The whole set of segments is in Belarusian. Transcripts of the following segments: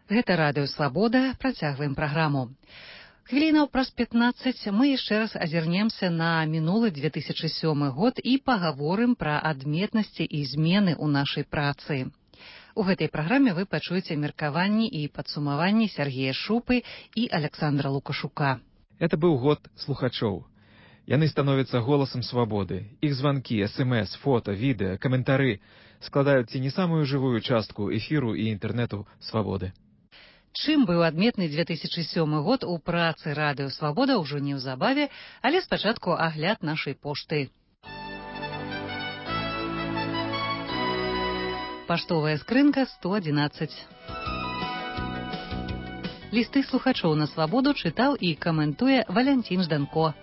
Гэта радыё «Свабода». Працягваем праграму. Хвілінаў праз 15 мы яшчэ раз азірнемся на мінулы 2007 год і пагаворым пра адметнасці і змены ў нашай працы. У гэтай праграме вы пачуеце меркаванні і падсумаванні Сергея Шупы і Александра Лукашука. Это быў год слухачоў. Яны становяцца голасам свабоды. Іх званкі, смс, фота, відэа, каментары складаюць ці не самую жывую частку эфіру і інтэрнэту свабоды. Чым быў адметны 2007 год у працы радыё «Свабода» ўжо неўзабаве, але спачатку агляд нашай пошты. Паштовая скрынка 111. Лісты слухачоў на «Свабоду» чытаў і каментуе Валянцін Жданко.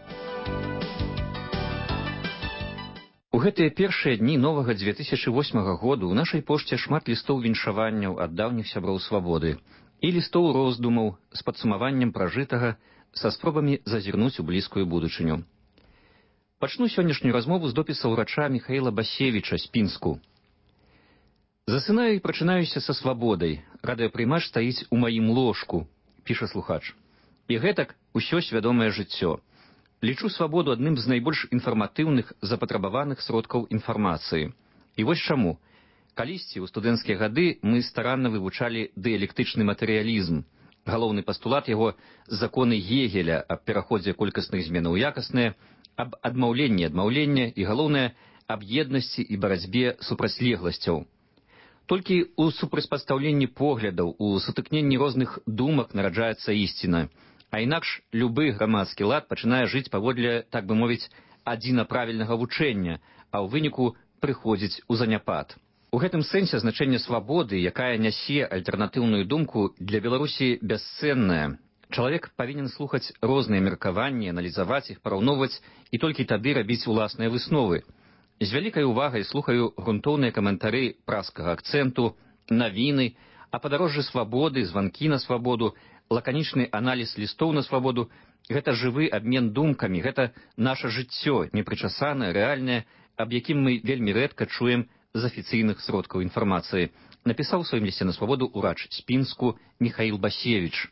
У гэтыя першыя дні новага 2008 году ў нашай пошце шмат лістоў віншаванняў ад даўніх сяброў свабоды і лістоў роздумаў з падсумаваннем пражытага са спробамі зазірнуць у блізкую будучыню. Пачну сённяшнюю размову з допіса ўрача Михаіла Басевіча з Пінску. «Засынаю і прачынаюся са свабодай. Радыёпрымач стаіць у маім ложку», піша слухач. «І гэтак усё свядомае жыццё. Лічу свабоду адным з найбольш інфарматыўных запатрабаваных сродкаў інфармацыі. І вось чаму. Калісьці ў студэнцкія гады мы старанна вывучалі дыялектычны матэрыялізм. Галоўны пастулат яго законы Гегеля аб пераходзе колькасных зменаў у якасныя, аб адмаўленні адмаўлення і, галоўнае, аб еднасці і барацьбе супрацьлегласцяў. Толькі ў супрацьпастаўленні поглядаў, у сутыкненні розных думак нараджаецца ісціна, а інакш любы грамадскі лад пачынае жыць паводле, так бы мовіць, адзінаправільнага вучэння, а ў выніку прыходзіць у заняпад. У гэтым сэнсе значэнне свабоды, якая нясе альтэрнатыўную думку, для Беларусі бясцэннае. Чалавек павінен слухаць розныя меркаванні, аналізаваць іх, параўноўваць і толькі тады рабіць уласныя высновы. З вялікай увагай слухаю грунтоўныя каментары праскага акцэнту, навіны, а падарожжы свабоды, званкі на свабоду, лаканічны аналіз лістоў на свабоду — гэта жывы абмен думкамі, гэта наша жыццё, непрычасанае, рэальнае, аб якім мы вельмі рэдка чуем з афіцыйных сродкаў інфармацыі, напісаў у сваім лісце на свабоду ўрач з Пінску Михаіл Басевіч.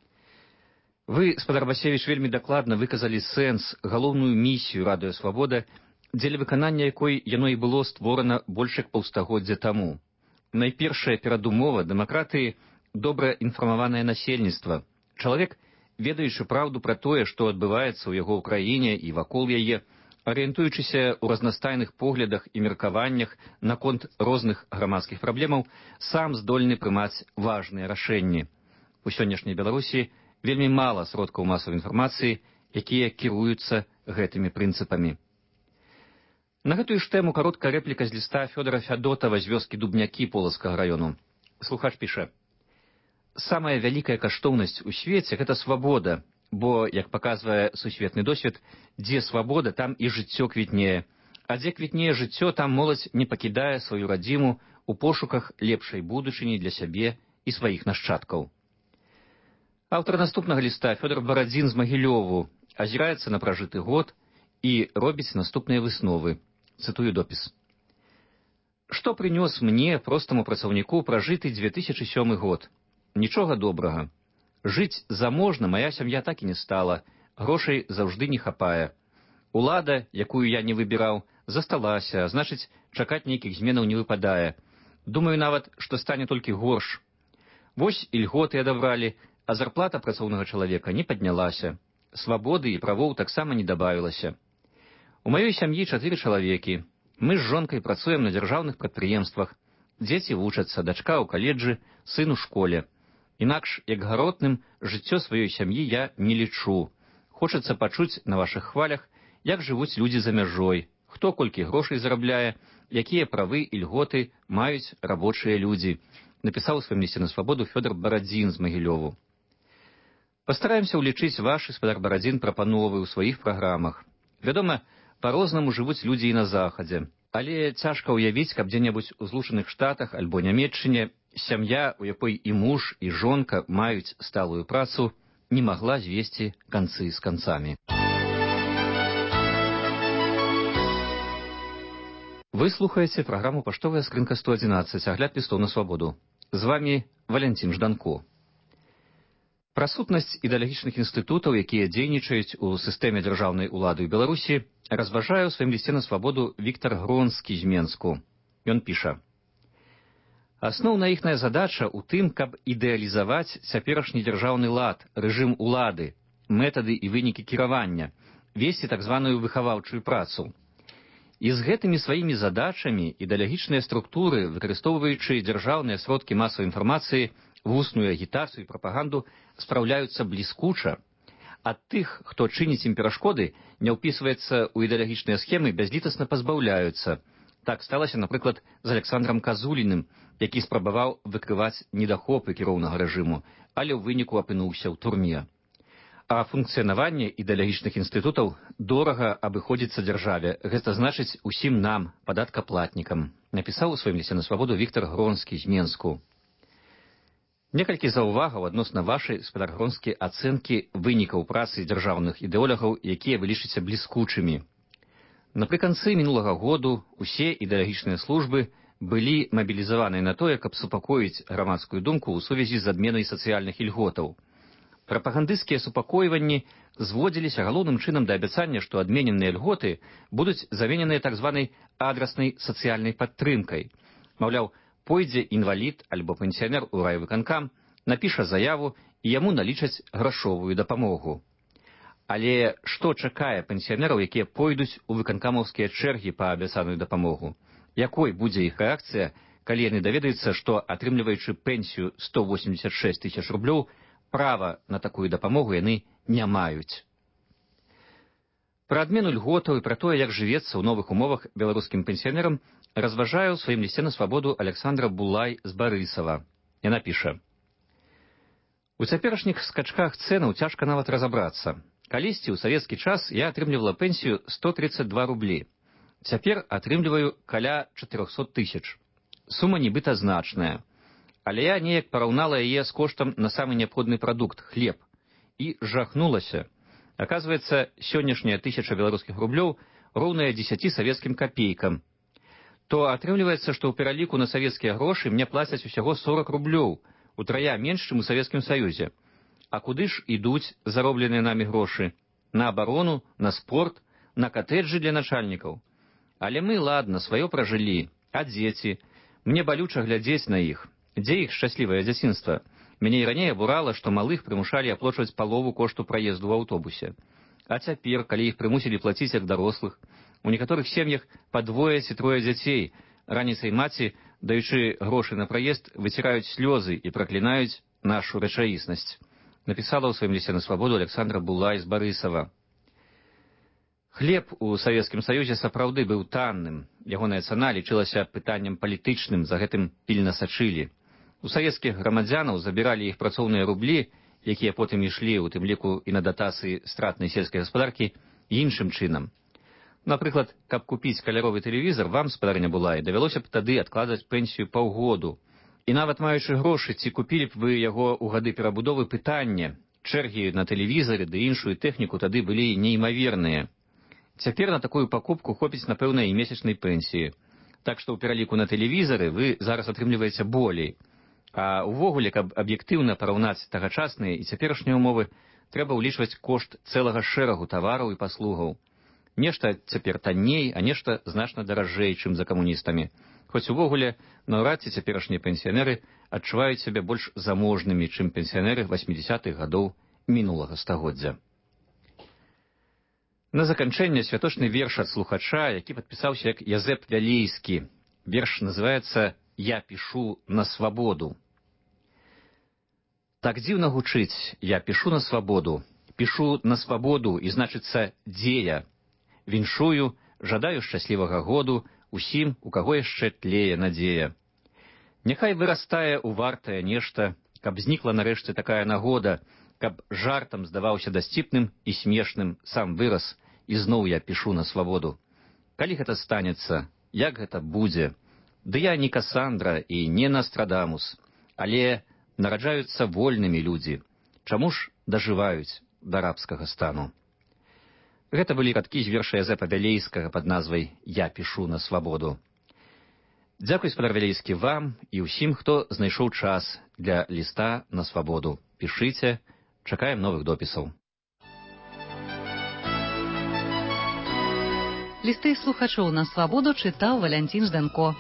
Вы, спадар Басевіч, вельмі дакладна выказалі сэнс, галоўную місію радыё «Свабода», дзеля выканання якой яно і было створана больш як паўстагоддзя таму. Найпершая перадумова дэмакратыі — добра інфармаванае насельніцтва. Чалавек, ведаючы праўду пра тое, што адбываецца ў яго ў краіне і вакол яе, арыентуючыся ў разнастайных поглядах і меркаваннях наконт розных грамадскіх праблемаў, сам здольны прымаць важныя рашэнні. У сённяшняй Беларусі вельмі мала сродкаў масавай інфармацыі, якія кіруюцца гэтымі прынцыпамі. На гэтую ж тэму кароткая рэпліка з ліста Фёдора Фядотава з вёскі Дубнякі Полацкага раёну. Слухач піша: «Самая вялікая каштоўнасць у свеце — гэта свабода, бо, як паказвае сусветны досвед, дзе свабода, там і жыццё квітнее. А дзе квітнее жыццё, там моладзь не пакідае сваю радзіму у пошуках лепшай будучыні для сябе і сваіх нашчадкаў». Аўтар наступнага ліста, Фёдор Барадзін з Магілёву, азіраецца на пражыты год і робіць наступныя высновы. Цытую допіс. «Што прынёс мне, простаму працаўніку, пражыты 2007 год? Нічога добрага. Жыць заможна мая сям'я так і не стала, грошай заўжды не хапае. Улада, якую я не выбіраў, засталася, значыць, чакаць нейкіх зменаў не выпадае. Думаю нават, што стане толькі горш. Вось і льготы адабралі, а зарплата працоўнага чалавека не паднялася. Свабоды і правоў таксама не дабавілася. У маёй сям'і 4 чалавекі. Мы з жонкай працуем на дзяржаўных прадпрыемствах. Дзеці вучацца, дачка ў каледжы, сын у школе. Інакш, як гаротным, жыццё сваёй сям'і я не лічу. Хочацца пачуць на вашых хвалях, як жывуць людзі за мяжой, хто колькі грошай зарабляе, якія правы і льготы маюць рабочыя людзі», напісаў у сваім лісце на свабоду Фёдор Барадзін з Магілёву. Пастараемся ўлічыць вашы, спадар Барадзін, прапановы ў сваіх праграмах. Вядома, па-рознаму жывуць людзі і на захадзе, але цяжка ўявіць, каб дзе-небудзь у Злучаных Штатах альбо Нямецчыне сям'я, у якой і муж, і жонка маюць сталую працу, не магла звесці канцы з канцамі. Вы слухаеце праграму «Паштовая скрынка 111», агляд лістоў на свабоду. З вами Валянцін Жданко. Пра сутнасць ідэалагічных інстытутаў, якія дзейнічаюць у сістэме дзяржаўнай улады ў Беларусі, разважае ў сваім лісце на свабоду Віктар Гронскі з Менску. Ён піша: «Асноўная іхная задача ў тым, каб ідэалізаваць цяперашні дзяржаўны лад, рэжым улады, метады і вынікі кіравання, весці так званую выхаваўчую працу. І з гэтымі сваімі задачамі ідэалагічныя структуры, выкарыстоўваючы дзяржаўныя сродкі масавай інфармацыі, вусную агітацыю і прапаганду, спраўляюцца бліскуча. Ад тых, хто чыніць ім перашкоды, не ўпісваецца ў ідэалагічныя схемы, бязлітасна пазбаўляюцца. Так сталася, напрыклад, з Александрам Казуліным, які спрабаваў выкрываць недахопы кіроўнага рэжыму, але ў выніку апынуўся ў турме. А функцыянаванне ідэалагічных інстытутаў дорага абыходзіцца дзяржаве. Гэта значыць усім нам, падаткаплатнікам», напісаў у сваім лісце на свабоду Віктар Гронскі з Менску. Некалькі заўвагаў адносна вашай, спадар Гронскі, ацэнкі вынікаў працы дзяржаўных ідэолагаў, якія вы лічыце бліскучымі. Напрыканцы мінулага году усе ідэалагічныя службы былі мабілізаваныя на тое, каб супакоіць грамадскую думку ў сувязі з адменай сацыяльных ільготаў. Прапагандысцкія супакойванні зводзіліся галоўным чынам да абяцання, што адмененыя льготы будуць замененыя так званай адраснай сацыяльнай падтрымкай. Маўляў, пойдзе інвалід альбо пенсіянер у райвыканкам, напіша заяву і яму налічаць грашовую дапамогу. Але што чакае пенсіянераў, якія пойдуць у выканкамаўскія чэргі па абяцаную дапамогу? Якой будзе іх рэакцыя, калі яны даведаюцца, што, атрымліваючы пенсію 186 000 рублёў, права на такую дапамогу яны не маюць? Пра адмену льготаў і пра тое, як жывецца ў новых умовах беларускім пенсіянерам, разважае ў сваім лісце на свабоду Александра Булай з Барысава. Яна піша: «У цяперашніх скачках цэнаў цяжка нават разабрацца. Калісьці ў савецкі час я атрымлівала пенсію 132 рублі. Цяпер атрымліваю каля 400 000. Сума нібыта значная. Але я неяк параўнала яе з коштам на самы неабходны прадукт – хлеб. І жахнулася. Аказваецца, сённяшняя 1000 беларускіх рублёў роўная 10 савецкім капейкам. То атрымліваецца, што ў пераліку на савецкія грошы мне плацяць усяго 40 рублёў, утрая менш, чым у Савецкім Саюзе. А куды ж ідуць заробленыя намі грошы? На абарону, на спорт, на катэджы для начальнікаў. Але мы, ладна, сваё пражылі. А дзеці? Мне балюча глядзець на іх. Дзе іх шчаслівае дзяцінства? Мяне і раней абурала, што малых прымушалі аплочваць палову кошту праезду ў аўтобусе. А цяпер, калі іх прымусілі плаціць як дарослых, у некаторых сем'ях па 2 ці 3 дзяцей, раніцай маці, даючы грошы на праезд, выціраюць слёзы і праклінаюць нашу рэчаіснасць. Напісала ў сваім лісце на свабоду Александра Булай з Барысава. Хлеб у Савецкім Саюзе сапраўды быў танным. Ягоная цана лічылася пытаннем палітычным, за гэтым пільна сачылі. У савецкіх грамадзянаў забіралі іх працоўныя рублі, якія потым ішлі, у тым ліку і на датацыі стратнай сельскай гаспадаркі, іншым чынам. Напрыклад, каб купіць каляровы тэлевізар, вам, спадарня Булай, давялося б тады адкладаць пенсію паўгоду. І нават маючы грошы, ці купілі б вы яго ў гады перабудовы, пытання. Чэргі на тэлевізары ды іншую тэхніку тады былі неймаверныя. Цяпер на такую пакупку хопіць, напэўна, і месячнай пенсіі. Так што ў пераліку на тэлевізары вы зараз атрымліваеце болей. А ўвогуле, каб аб'ектыўна параўнаць тагачасныя і цяперашнія умовы, трэба ўлічваць кошт цэлага шэрагу тавараў і паслугаў. Нешта цяпер танней, а нешта значна даражэй, чым за камуністамі. Хоць увогуле, наўрад ці цяперашнія пенсіянеры адчуваюць сябе больш заможнымі, чым пенсіянеры 80-х гадоў мінулага стагоддзя. На заканчэнне святочны верш ад слухача, які падпісаўся як Язэп Вялейскі. Верш называецца «Я пішу на свабоду». Так дзіўна гучыць, я пішу на свабоду. Пішу на свабоду, і значыцца дзея. Віншую, жадаю шчаслівага году усім, у каго яшчэ тлее надзея. Няхай вырастае ў вартае нешта, каб знікла нарэшце такая нагода, каб жартам здаваўся дасціпным і смешным сам выраз, і зноў я пішу на свабоду. Калі гэта станецца, як гэта будзе? Ды я не Касандра і не Настрадамус, але нараджаюцца вольнымі людзі. Чаму ж дажываюць да рабскага стану? Гэта былі радкі з верша Язэпа Вялейскага пад назвай «Я пішу на свабоду». Дзякуй, спадар Вялейскі, вам і ўсім, хто знайшоў час для ліста на свабоду. Пішыце, Чакаем новых допісаў. Лісты слухачоў на свабоду чытаў Валянцін Жданко.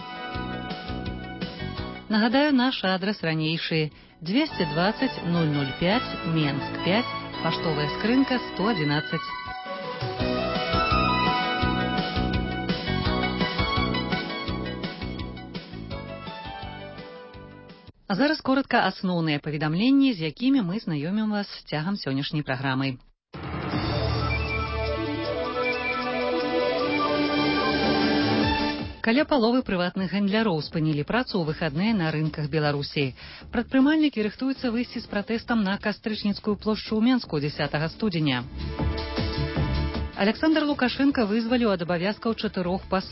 Нагадаю, наш адрас ранейшы: 220 005, Менск 5, паштовая скрынка 111. А зараз коротка асноўныя паведамленні, з якімі мы знаёмім вас цягам сённяшняй праграмы. Каля паловы прыватных гандляроў спынілі працу ў выхадныя на рынках Беларусі. Прадпрымальнікі рыхтуюцца выйсці з пратэстам на Кастрычніцкую плошчу ў Менску 10 студзеня. Александр Лукашенко вызваліў ад абавязкаў 4 паслоў